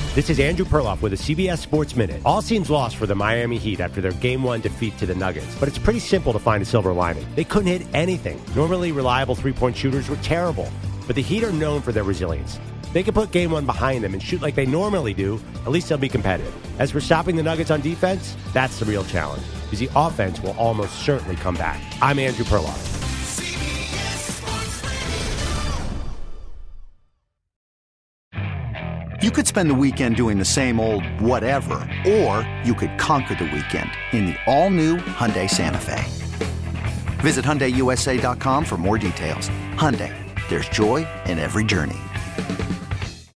This is Andrew Perloff with a CBS Sports Minute. All seems lost for the Miami Heat after their Game 1 defeat to the Nuggets, but it's pretty simple to find a silver lining. They couldn't hit anything. Normally reliable three-point shooters were terrible, but the Heat are known for their resilience. If they can put Game 1 behind them and shoot like they normally do, at least they'll be competitive. As for stopping the Nuggets on defense, that's the real challenge, because the offense will almost certainly come back. I'm Andrew Perloff. You could spend the weekend doing the same old whatever, or you could conquer the weekend in the all-new Hyundai Santa Fe. Visit HyundaiUSA.com for more details. Hyundai, there's joy in every journey.